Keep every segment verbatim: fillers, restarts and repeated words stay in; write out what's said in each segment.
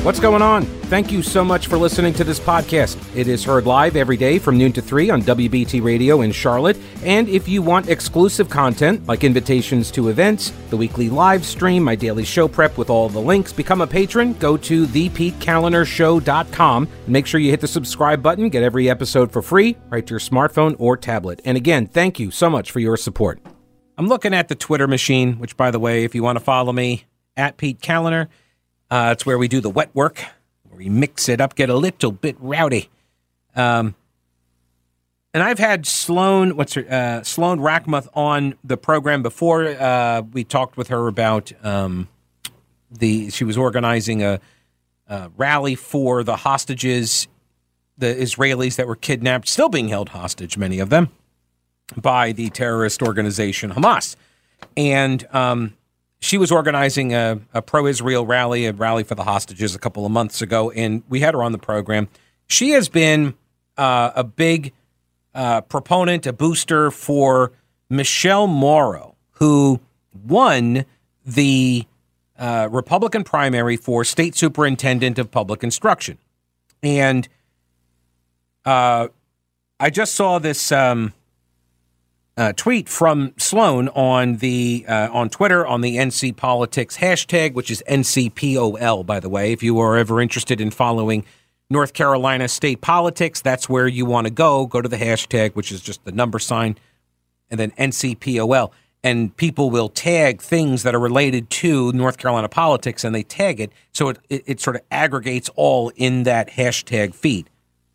What's going on? Thank you so much for listening to this podcast. It is heard live every day from noon to three on W B T Radio in Charlotte. And if you want exclusive content like invitations to events, the weekly live stream, my daily show prep with all the links, become a patron, go to the pete kaliner show dot com. Make sure you hit the subscribe button, get every episode for free, right to your smartphone or tablet. And again, thank you so much for your support. I'm looking at the Twitter machine, which, by the way, if you want to follow me, at Pete Kaliner, Uh, it's where we do the wet work, where we mix it up, get a little bit rowdy. Um, and I've had Sloan, what's her, uh, Sloan Rackmuth on the program before. Uh, we talked with her about um, the, she was organizing a, a rally for the hostages, the Israelis that were kidnapped, still being held hostage, many of them, by the terrorist organization Hamas. And, um, she was organizing a, a pro-Israel rally, a rally for the hostages a couple of months ago, and we had her on the program. She has been uh, a big uh, proponent, a booster for Michelle Morrow, who won the uh, Republican primary for state superintendent of public instruction. And uh, I just saw this... Um, Uh, tweet from Sloan on the uh, on Twitter on the N C Politics hashtag, which is N C P O L, by the way. If you are ever interested in following North Carolina state politics, that's where you want to go. Go to the hashtag, which is just the number sign, and then N C P O L. And people will tag things that are related to North Carolina politics, and they tag it, so it, it, it sort of aggregates all in that hashtag feed.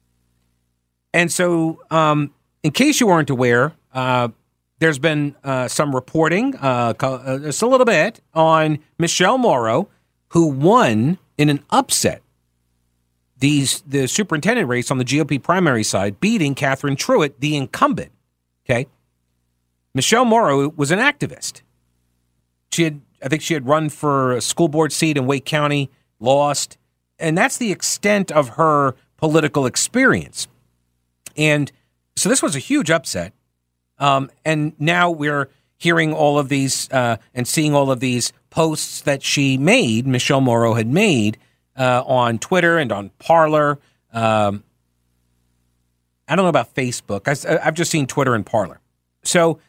And so, um, in case you weren't aware, Uh, there's been uh, some reporting, uh, just a little bit, on Michelle Morrow, who won in an upset these the superintendent race on the G O P primary side, beating Catherine Truitt, the incumbent. Okay, Michelle Morrow was an activist. She had, I think, she had run for a school board seat in Wake County, lost, and that's the extent of her political experience. And so this was a huge upset. Um, and now we're hearing all of these uh, and seeing all of these posts that she made, Michelle Morrow had made uh, on Twitter and on Parler. Um, I don't know about Facebook. I, I've just seen Twitter and Parler. So,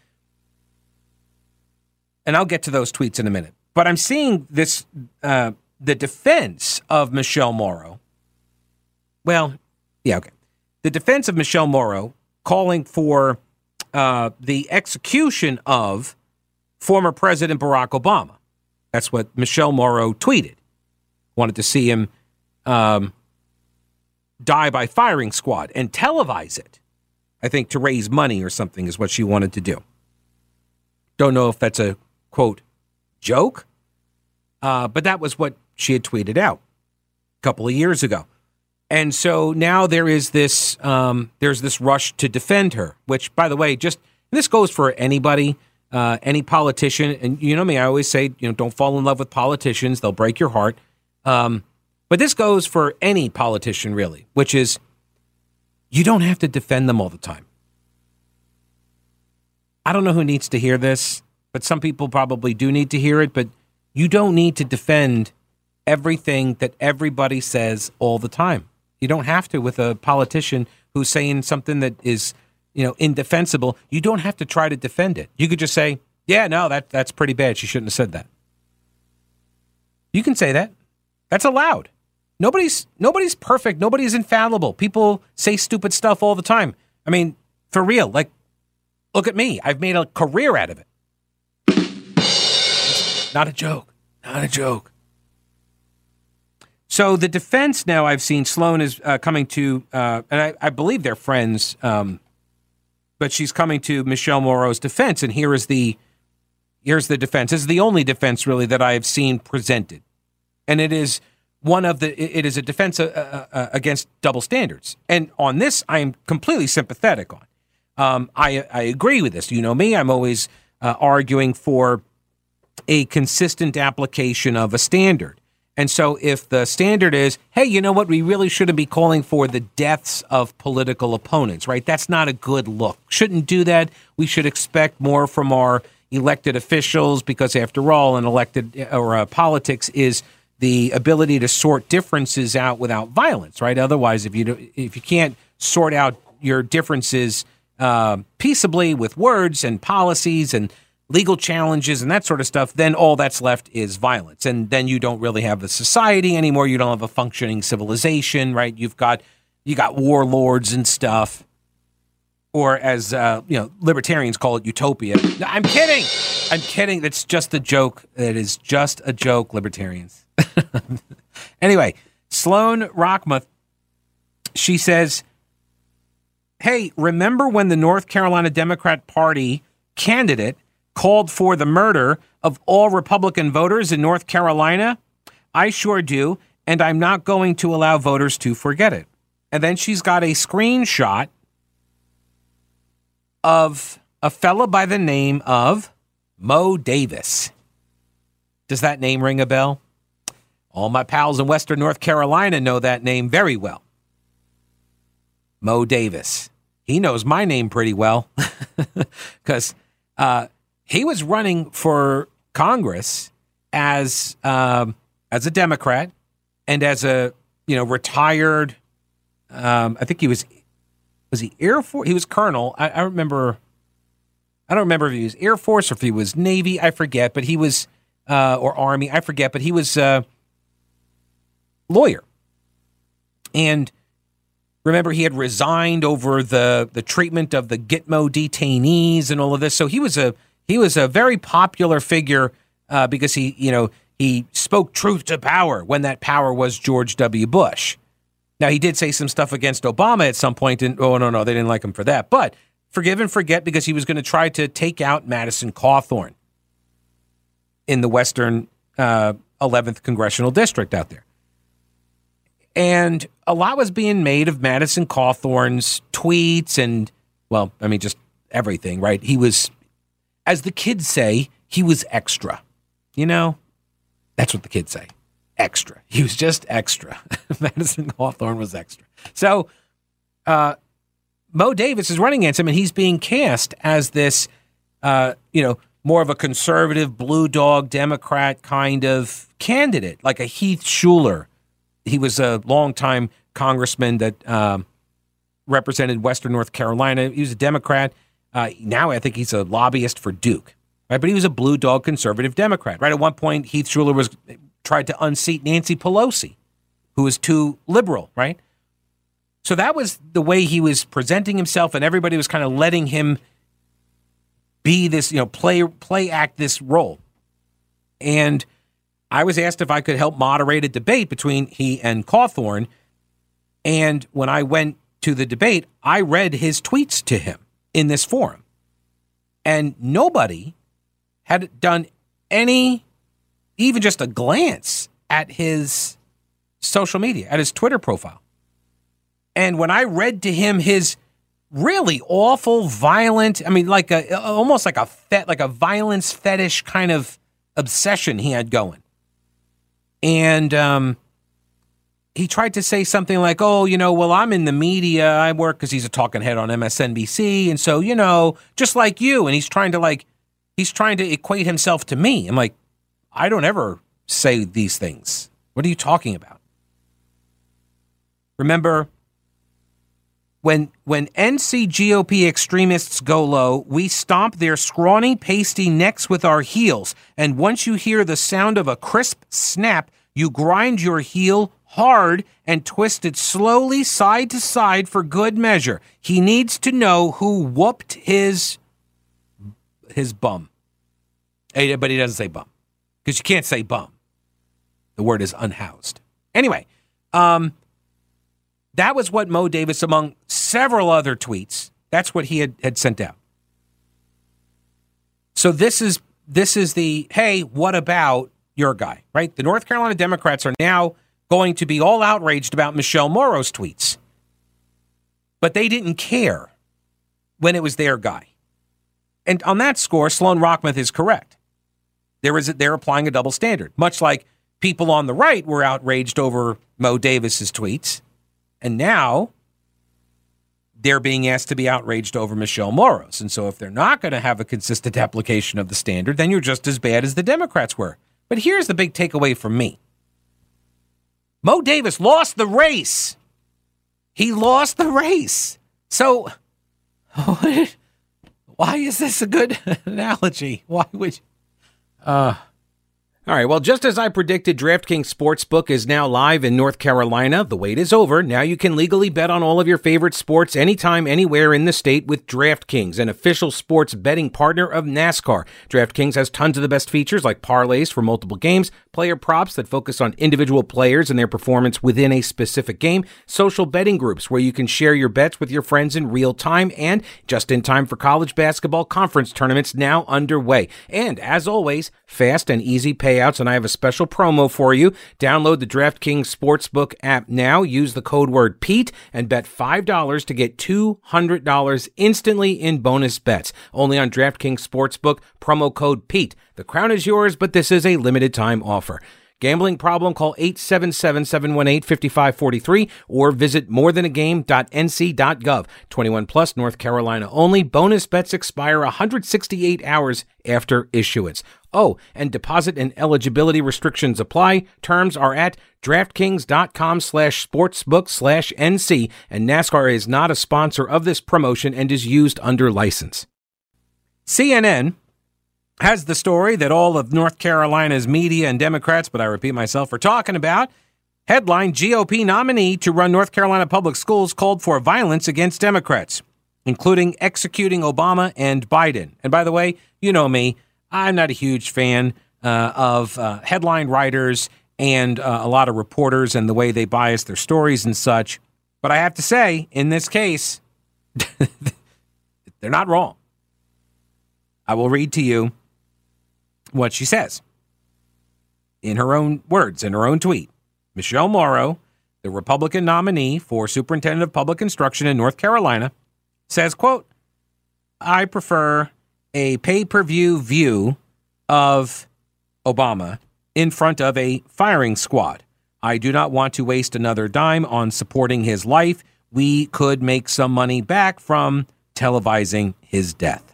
and I'll get to those tweets in a minute. But I'm seeing this, uh, the defense of Michelle Morrow. Well, yeah, okay. The defense of Michelle Morrow calling for Uh, the execution of former President Barack Obama. That's what Michelle Morrow tweeted. Wanted to see him um, die by firing squad and televise it. I think to raise money or something is what she wanted to do. Don't know if that's a, quote, joke, uh, but that was what she had tweeted out a couple of years ago. And so now there is this, um, there's this rush to defend her, which, by the way, just, this goes for anybody, uh, any politician. And you know me, I always say, you know, don't fall in love with politicians. They'll break your heart. Um, but this goes for any politician, really, which is you don't have to defend them all the time. I don't know who needs to hear this, but some people probably do need to hear it. But you don't need to defend everything that everybody says all the time. You don't have to with a politician who's saying something that is, you know, indefensible. You don't have to try to defend it. You could just say, yeah, no, that that's pretty bad. She shouldn't have said that. You can say that. That's allowed. Nobody's nobody's perfect. Nobody's infallible. People say stupid stuff all the time. I mean, for real, like, look at me. I've made a career out of it. Not a joke. Not a joke. So the defense now I've seen Sloan is uh, coming to, uh, and I, I believe they're friends, um, but she's coming to Michelle Morrow's defense. And here is the, here's the defense. This is the only defense really that I have seen presented. And it is one of the, it is a defense uh, uh, against double standards. And on this, I am completely sympathetic on. Um, I, I agree with this. You know me, I'm always uh, arguing for a consistent application of a standard. And so if the standard is, hey, you know what, we really shouldn't be calling for the deaths of political opponents, right? That's not a good look. Shouldn't do that. We should expect more from our elected officials because, after all, an elected or uh, politics is the ability to sort differences out without violence, right? Otherwise, if you do, if you can't sort out your differences uh, peaceably with words and policies and legal challenges and that sort of stuff, then all that's left is violence. And then you don't really have a society anymore. You don't have a functioning civilization, right? You've got you got warlords and stuff. Or as uh, you know, libertarians call it, utopia. No, I'm kidding. I'm kidding. That's just a joke. It is just a joke, libertarians. Anyway, Sloan Rockmuth, she says, hey, remember when the North Carolina Democrat Party candidate called for the murder of all Republican voters in North Carolina? I sure do, and I'm not going to allow voters to forget it. And then she's got a screenshot of a fella by the name of Mo Davis. Does that name ring a bell? All my pals in Western North Carolina know that name very well. Mo Davis. He knows my name pretty well because uh, he was running for Congress as um, as a Democrat and as a you know retired. Um, I think he was. Was he Air Force? He was Colonel. I, I remember. I don't remember if he was Air Force or if he was Navy. I forget. But he was, uh, or Army. I forget. But he was a uh, lawyer. And remember, he had resigned over the the treatment of the Gitmo detainees and all of this. So he was a he was a very popular figure uh, because he you know he spoke truth to power when that power was George W. Bush. Now, he did say some stuff against Obama at some point, and oh, no, no, they didn't like him for that. But forgive and forget because he was going to try to take out Madison Cawthorn in the Western uh, eleventh Congressional District out there. And a lot was being made of Madison Cawthorn's tweets and, well, I mean, just everything, right? He was, as the kids say, he was extra. You know, that's what the kids say. Extra. He was just extra. Madison Cawthorn was extra. So uh, Mo Davis is running against him, and he's being cast as this, uh, you know, more of a conservative, blue dog, Democrat kind of candidate, like a Heath Shuler. He was a longtime congressman that um, represented Western North Carolina. He was a Democrat. Uh, now I think he's a lobbyist for Duke, right? But he was a blue dog, conservative Democrat, right? At one point, Heath Shuler was tried to unseat Nancy Pelosi, who was too liberal, right? So that was the way he was presenting himself, and everybody was kind of letting him be this, you know, play play act this role. And I was asked if I could help moderate a debate between he and Cawthorn. And when I went to the debate, I read his tweets to him in this forum. And nobody had done any, even just a glance at his social media, at his Twitter profile. And when I read to him his really awful, violent, I mean, like a almost like a fet, like a violence fetish kind of obsession he had going. And um, he tried to say something like, oh, you know, well, I'm in the media. I work because he's a talking head on M S N B C. And so, you know, just like you. And he's trying to like, he's trying to equate himself to me. I'm like, I don't ever say these things. What are you talking about? Remember, when when N C G O P extremists go low, we stomp their scrawny, pasty necks with our heels. And once you hear the sound of a crisp snap, you grind your heel hard and twist it slowly side to side for good measure. He needs to know who whooped his his bum. But he doesn't say bum, because you can't say bum. The word is unhoused. Anyway, um, that was what Mo Davis, among several other tweets, that's what he had, had sent out. So this is this is the, hey, what about your guy, right? The North Carolina Democrats are now going to be all outraged about Michelle Morrow's tweets. But they didn't care when it was their guy. And on that score, Sloan Rockmuth is correct. There is a, they're applying a double standard, much like people on the right were outraged over Mo Davis's tweets. And now they're being asked to be outraged over Michelle Morrow's. And so if they're not going to have a consistent application of the standard, then you're just as bad as the Democrats were. But here's the big takeaway from me. Mo Davis lost the race. He lost the race. So, why is this a good analogy? Why would you? Uh, all right, well, just as I predicted, DraftKings Sportsbook is now live in North Carolina. The wait is over. Now you can legally bet on all of your favorite sports anytime, anywhere in the state with DraftKings, an official sports betting partner of NASCAR. DraftKings has tons of the best features like parlays for multiple games, player props that focus on individual players and their performance within a specific game, social betting groups where you can share your bets with your friends in real time, and just in time for college basketball conference tournaments now underway. And as always, fast and easy payouts, and I have a special promo for you. Download the DraftKings Sportsbook app now, use the code word Pete, and bet five dollars to get two hundred dollars instantly in bonus bets. Only on DraftKings Sportsbook, promo code Pete. The crown is yours, but this is a limited time offer. Gambling problem? Call eight seven seven, seven one eight, five five four three or visit more than a game dot n c dot gov. twenty-one plus, North Carolina only. Bonus bets expire one hundred sixty-eight hours after issuance. Oh, and deposit and eligibility restrictions apply. Terms are at DraftKings.com slash sportsbook slash NC, and NASCAR is not a sponsor of this promotion and is used under license. C N N has the story that all of North Carolina's media and Democrats, but I repeat myself, are talking about. Headline: G O P nominee to run North Carolina Public Schools called for violence against Democrats, including executing Obama and Biden. And by the way, you know me, I'm not a huge fan uh, of uh, headline writers and uh, a lot of reporters and the way they bias their stories and such. But I have to say, in this case, they're not wrong. I will read to you what she says in her own words, in her own tweet. Michelle Morrow, the Republican nominee for Superintendent of Public Instruction in North Carolina, says, quote, I prefer a pay-per-view view of Obama in front of a firing squad. I do not want to waste another dime on supporting his life. We could make some money back from televising his death.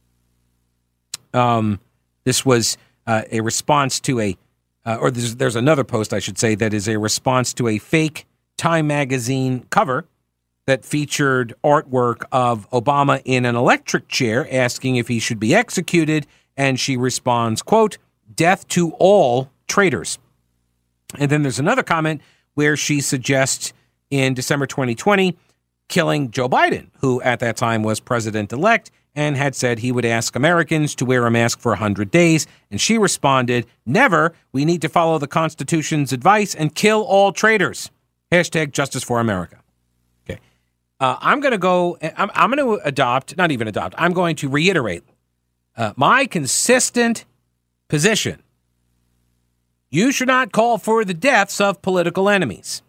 Um, this was uh, a response to a, uh, or there's, there's another post, I should say, that is a response to a fake Time magazine cover that featured artwork of Obama in an electric chair asking if he should be executed. And she responds, quote, death to all traitors. And then there's another comment where she suggests in December twenty twenty, killing Joe Biden, who at that time was president-elect and had said he would ask Americans to wear a mask for one hundred days. And she responded, never. We need to follow the Constitution's advice and kill all traitors. Hashtag Justice for America. Okay. Uh, I'm going to go, I'm, I'm going to adopt, not even adopt, I'm going to reiterate uh, my consistent position. You should not call for the deaths of political enemies.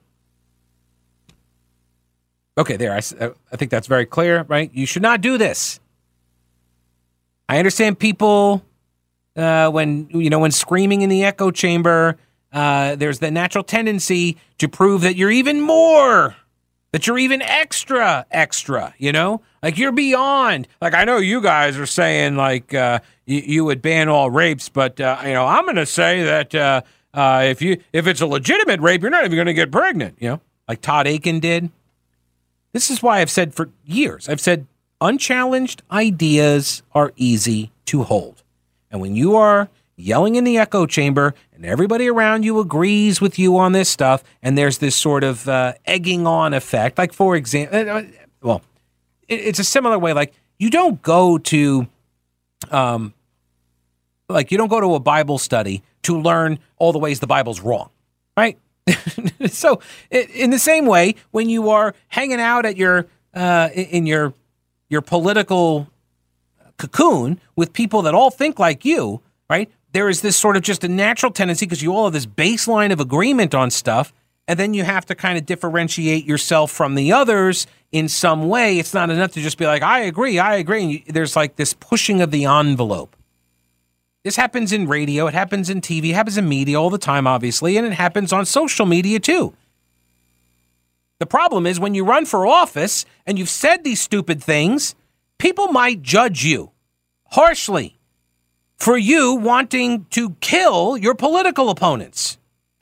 Okay, there. I, I think that's very clear, right? You should not do this. I understand people, uh, when, you know, when screaming in the echo chamber, uh, there's the natural tendency to prove that you're even more, that you're even extra, extra, you know? Like, you're beyond. Like, I know you guys are saying, like, uh, you, you would ban all rapes, but, uh, you know, I'm going to say that uh, uh, if you if it's a legitimate rape, you're not even going to get pregnant, you know? Like Todd Akin did. This is why I've said for years, I've said, unchallenged ideas are easy to hold. And when you are yelling in the echo chamber and everybody around you agrees with you on this stuff, and there's this sort of uh, egging on effect, like, for example, well, it, it's a similar way, like, you don't go to, um, like, you don't go to a Bible study to learn all the ways the Bible's wrong, right? So in the same way, when you are hanging out at your, uh, in your, your political cocoon with people that all think like you, right? There is this sort of just a natural tendency, because you all have this baseline of agreement on stuff, and then you have to kind of differentiate yourself from the others in some way. It's not enough to just be like, I agree, I agree. And you, there's like this pushing of the envelope. This happens in radio, it happens in T V, it happens in media all the time, obviously, and it happens on social media too. The problem is when you run for office and you've said these stupid things, people might judge you harshly for you wanting to kill your political opponents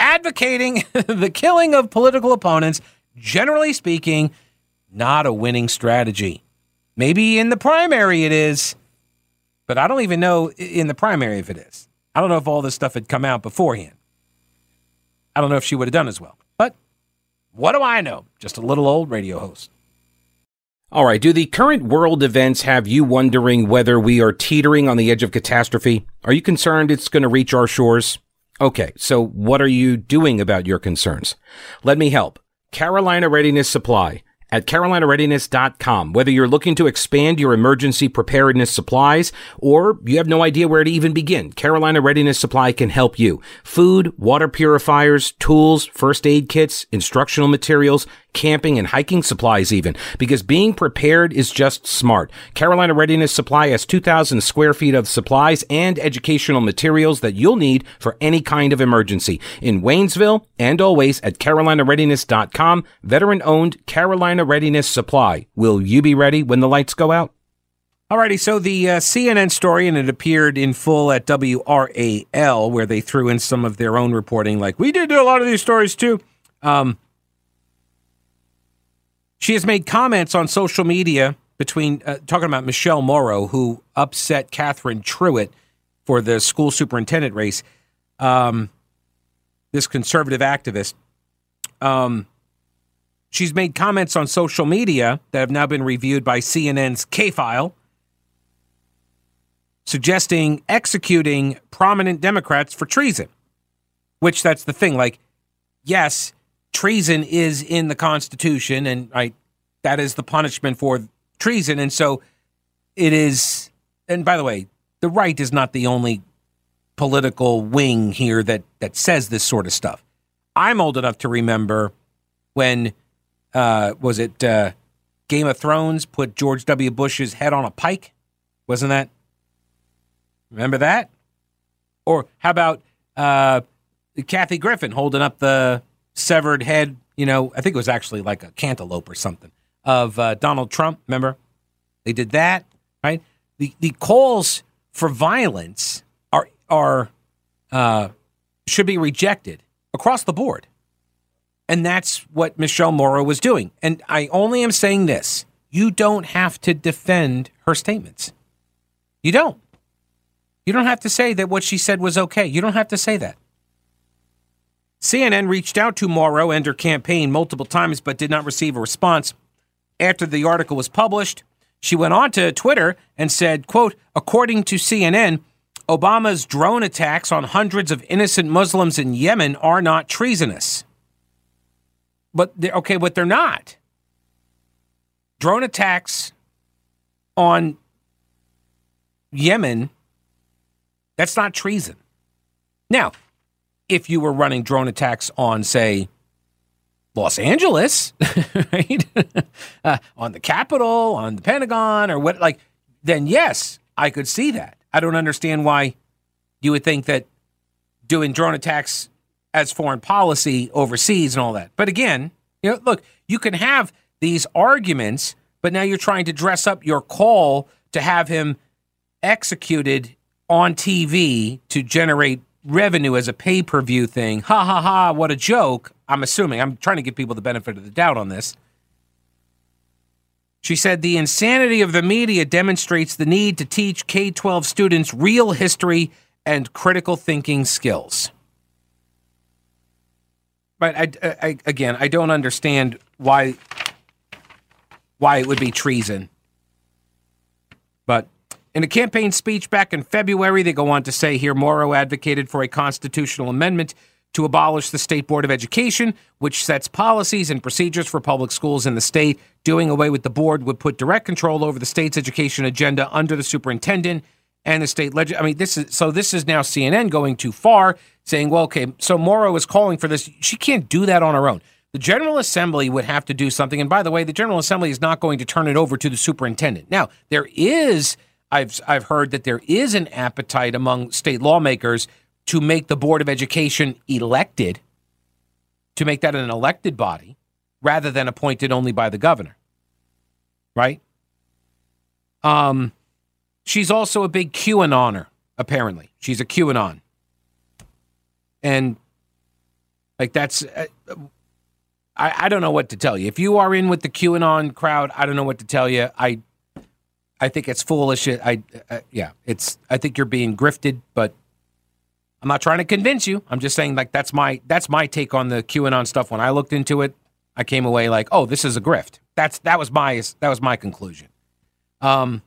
advocating the killing of political opponents, generally speaking, not a winning strategy. Maybe in the primary it is, but I don't even know in the primary if it is. I don't know if all this stuff had come out beforehand. I don't know if she would have done as well. But what do I know? Just a little old radio host. All right, do the current world events have you wondering whether we are teetering on the edge of catastrophe? Are you concerned it's going to reach our shores? Okay, so what are you doing about your concerns? Let me help. Carolina Readiness Supply at carolina readiness dot com. Whether you're looking to expand your emergency preparedness supplies or you have no idea where to even begin, Carolina Readiness Supply can help you. Food, water purifiers, tools, first aid kits, instructional materials, camping and hiking supplies even, because being prepared is just smart. Carolina Readiness Supply has two thousand square feet of supplies and educational materials that you'll need for any kind of emergency. In Waynesville and always at carolina readiness dot com, veteran-owned Carolina Readiness Supply. Will you be ready when the lights go out? Alrighty, so the uh, C N N story, and it appeared in full at W R A L, where they threw in some of their own reporting, like, we did do a lot of these stories too. Um, she has made comments on social media between, uh, talking about Michelle Morrow, who upset Catherine Truitt for the school superintendent race, um, this conservative activist. Um, she's made comments on social media that have now been reviewed by C N N's K-File, suggesting executing prominent Democrats for treason, which that's the thing. Like, yes, treason is in the Constitution, and right, that is the punishment for treason. And so it is, and by the way, the right is not the only political wing here that, that says this sort of stuff. I'm old enough to remember when, uh, was it uh, Game of Thrones put George W. Bush's head on a pike? Wasn't that? Remember that? Or how about uh, Kathy Griffin holding up the severed head, you know, I think it was actually like a cantaloupe or something, of uh, Donald Trump. Remember? They did that, right? The the calls for violence are are uh, should be rejected across the board. And that's what Michelle Morrow was doing. And I only am saying this. You don't have to defend her statements. You don't. You don't have to say that what she said was okay. You don't have to say that. C N N reached out to Morrow and her campaign multiple times, but did not receive a response. After the article was published, she went on to Twitter and said, quote, according to C N N, Obama's drone attacks on hundreds of innocent Muslims in Yemen are not treasonous. But, they're, okay, but they're not. Drone attacks on Yemen, that's not treason. Now, if you were running drone attacks on, say, Los Angeles, right? uh, on the Capitol, on the Pentagon, or what, like, then yes, I could see that. I don't understand why you would think that doing drone attacks as foreign policy overseas and all that. But again, you know, look, you can have these arguments, but now you're trying to dress up your call to have him executed on T V to generate revenue as a pay-per-view thing. Ha, ha, ha, what a joke. I'm assuming. I'm trying to give people the benefit of the doubt on this. She said, the insanity of the media demonstrates the need to teach K twelve students real history and critical thinking skills. But I, I, again, I don't understand why, why it would be treason. But in a campaign speech back in February, they go on to say here, Morrow advocated for a constitutional amendment to abolish the State Board of Education, which sets policies and procedures for public schools in the state. Doing away with the board would put direct control over the state's education agenda under the superintendent and the state leg. I mean, this is so. This is now C N N going too far, saying, "Well, okay, so Morrow is calling for this. She can't do that on her own. The General Assembly would have to do something. And by the way, the General Assembly is not going to turn it over to the superintendent. Now, there is." I've I've heard that there is an appetite among state lawmakers to make the Board of Education elected, to make that an elected body, rather than appointed only by the governor. Right? Um, she's also a big QAnoner, apparently. She's a QAnon. And Like, that's, uh, I, I don't know what to tell you. If you are in with the QAnon crowd, I don't know what to tell you. I I think it's foolish. I, uh, yeah, it's, I think you're being grifted, but I'm not trying to convince you. I'm just saying, like, that's my, that's my take on the QAnon stuff. When I looked into it, I came away like, oh, this is a grift. That's, that was my, that was my conclusion. Um,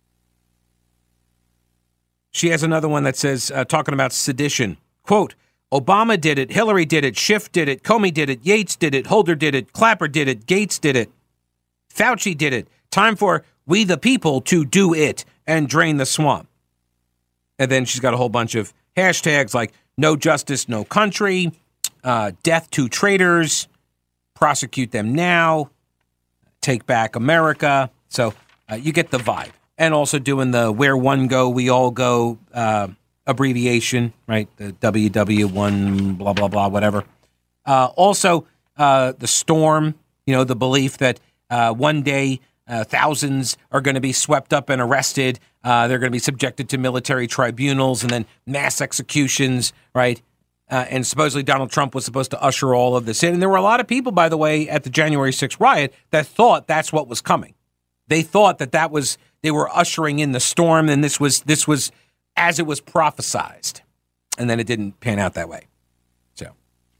she has another one that says, uh, talking about sedition, quote, Obama did it, Hillary did it, Schiff did it, Comey did it, Yates did it, Holder did it, Clapper did it, Gates did it, Fauci did it. Time for we the people to do it and drain the swamp. And then she's got a whole bunch of hashtags like no justice, no country, uh, death to traitors, prosecute them now, take back America. So uh, you get the vibe. And also doing the where one go, we all go uh, abbreviation, right? The W W one, blah, blah, blah, whatever. Uh, also, uh, the storm, you know, the belief that uh, one day uh, thousands are going to be swept up and arrested. Uh, they're going to be subjected to military tribunals and then mass executions, right? Uh, and supposedly Donald Trump was supposed to usher all of this in. And there were a lot of people, by the way, at the January sixth riot that thought that's what was coming. They thought that that was, they were ushering in the storm, and this was, this was as it was prophesized. And then it didn't pan out that way. So,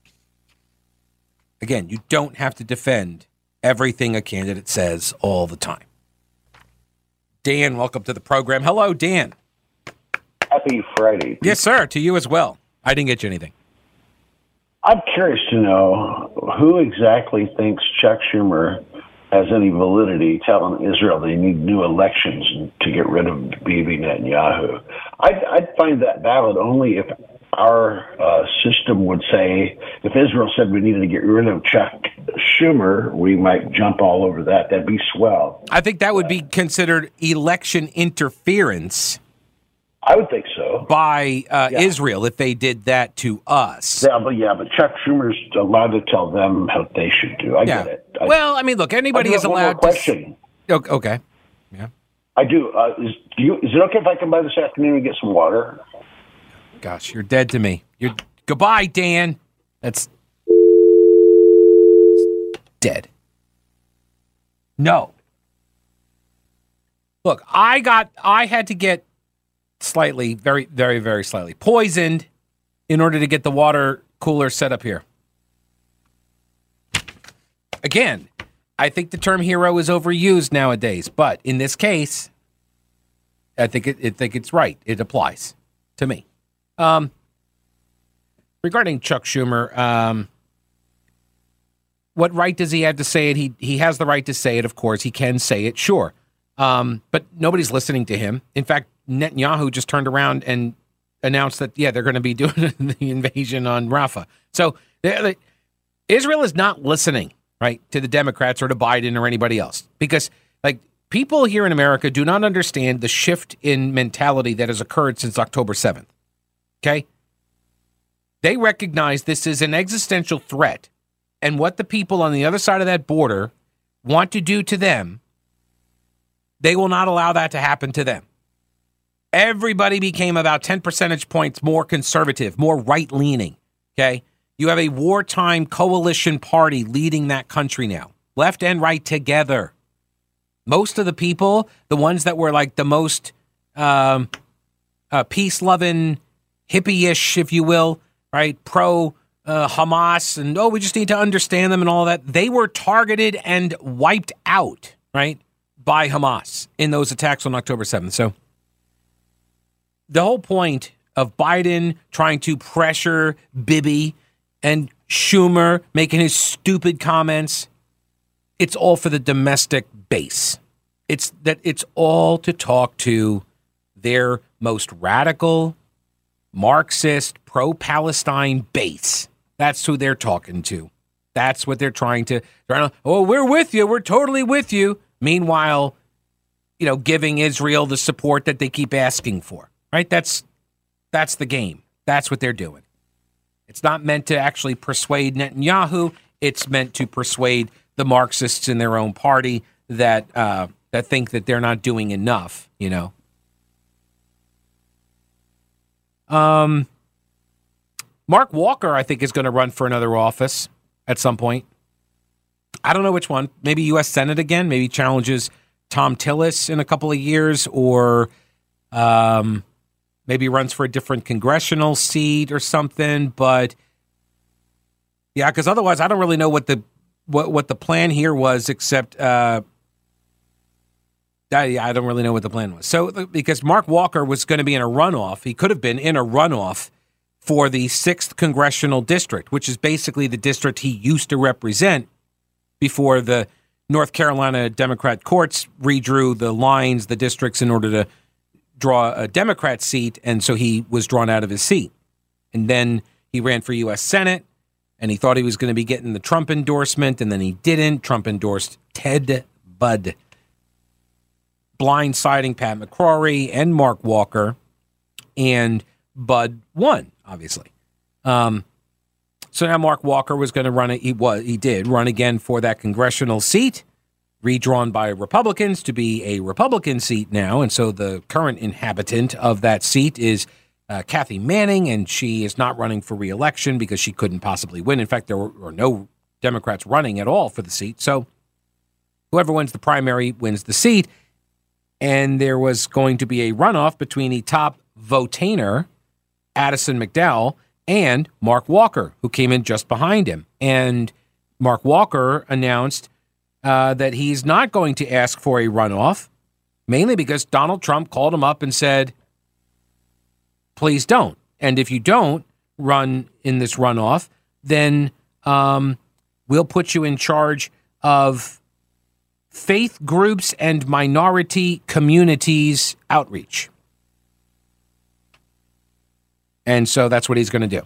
again, you don't have to defend everything a candidate says all the time. Dan, welcome to the program. Hello, Dan. Happy Friday. Yes, sir. To you as well. I didn't get you anything. I'm curious to know who exactly thinks Chuck Schumer has any validity telling Israel they need new elections to get rid of Bibi Netanyahu. I'd, I'd find that valid only if our uh, system would say, if Israel said we needed to get rid of Chuck Schumer, we might jump all over that. That'd be swell. I think that would be considered election interference. I would think so. By uh, yeah. Israel, if they did that to us. Yeah, but yeah, but Chuck Schumer's allowed to tell them how they should do. I yeah. get it. I, well, I mean, look, anybody is allowed one more question. to. Okay. Yeah. I do. Uh, is, do you, is it okay if I come by this afternoon and get some water? Gosh, you're dead to me. You're goodbye, Dan. That's dead. No. Look, I got. I had to get. Slightly, very, very, very slightly poisoned in order to get the water cooler set up here. Again, I think the term hero is overused nowadays, but in this case, I think it, I think it's right. It applies to me. Um, regarding Chuck Schumer, um, what right does he have to say it? He he has the right to say it, of course. He can say it, sure. Um, but nobody's listening to him. In fact, Netanyahu just turned around and announced that, yeah, they're going to be doing the invasion on Rafah. So they, Israel is not listening, right, to the Democrats or to Biden or anybody else. Because, like, people here in America do not understand the shift in mentality that has occurred since October seventh. Okay? They recognize this is an existential threat. And what the people on the other side of that border want to do to them, they will not allow that to happen to them. Everybody became about ten percentage points more conservative, more right-leaning, okay? You have a wartime coalition party leading that country now, left and right together. Most of the people, the ones that were like the most um, uh, peace-loving, hippie-ish, if you will, right, pro-Hamas, uh, and, oh, we just need to understand them and all that, they were targeted and wiped out, right, by Hamas in those attacks on October seventh. So the whole point of Biden trying to pressure Bibi and Schumer making his stupid comments, it's all for the domestic base. It's that it's all to talk to their most radical, Marxist, pro-Palestine base. That's who they're talking to. That's what they're trying to, trying to, oh, we're with you. We're totally with you. Meanwhile, you know, giving Israel the support that they keep asking for. Right? That's that's the game. That's what they're doing. It's not meant to actually persuade Netanyahu. It's meant to persuade the Marxists in their own party that uh, that think that they're not doing enough, you know. Um, Mark Walker, I think, is going to run for another office at some point. I don't know which one. Maybe U S Senate again. Maybe challenges Tom Tillis in a couple of years, or um, maybe runs for a different congressional seat or something. But yeah, because otherwise, I don't really know what the what what the plan here was, except uh, I, I don't really know what the plan was. So because Mark Walker was going to be in a runoff, he could have been in a runoff for the sixth congressional district, which is basically the district he used to represent before the North Carolina Democrat courts redrew the lines, the districts, in order to draw a Democrat seat, and so he was drawn out of his seat. And then he ran for U S Senate, and he thought he was going to be getting the Trump endorsement, and then he didn't. Trump endorsed Ted Budd, blindsiding Pat McCrory and Mark Walker, and Budd won, obviously. Um, so now Mark Walker was going to run it. He was, he did run again for that congressional seat, redrawn by Republicans to be a Republican seat now. And so the current inhabitant of that seat is uh, Kathy Manning, and she is not running for re-election because she couldn't possibly win. In fact, there were, were no Democrats running at all for the seat. So whoever wins the primary wins the seat. And there was going to be a runoff between the top votainer, Addison McDowell, and Mark Walker, who came in just behind him. And Mark Walker announced uh, that he's not going to ask for a runoff, mainly because Donald Trump called him up and said, please don't. And if you don't run in this runoff, then um, we'll put you in charge of faith groups and minority communities outreach. And so that's what he's going to do.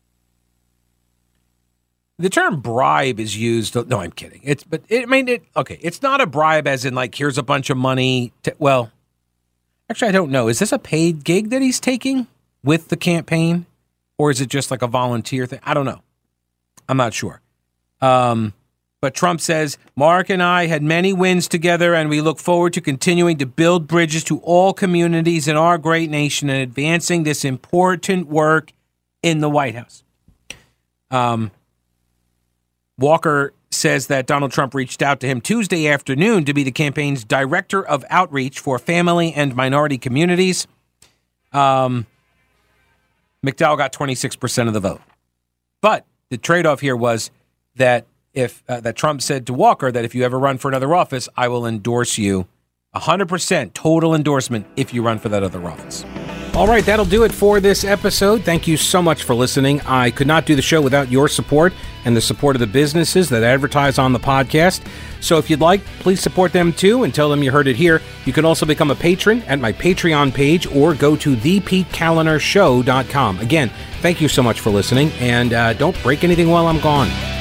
The term bribe is used. No, I'm kidding. It's but it, I mean, it, okay, it's not a bribe as in like, here's a bunch of money. To, well, actually, I don't know. Is this a paid gig that he's taking with the campaign? Or is it just like a volunteer thing? I don't know. I'm not sure. Um, but Trump says, Mark and I had many wins together, and we look forward to continuing to build bridges to all communities in our great nation and advancing this important work in the White House. Um, Walker says that Donald Trump reached out to him Tuesday afternoon to be the campaign's director of outreach for family and minority communities. Um, McDowell got twenty-six percent of the vote. But the trade-off here was that if uh, that Trump said to Walker that if you ever run for another office, I will endorse you. one hundred percent total endorsement if you run for that other office. All right, that'll do it for this episode. Thank you so much for listening. I could not do the show without your support and the support of the businesses that advertise on the podcast. So if you'd like, please support them too and tell them you heard it here. You can also become a patron at my Patreon page or go to the pete kaliner show dot com. Again, thank you so much for listening, and uh, don't break anything while I'm gone.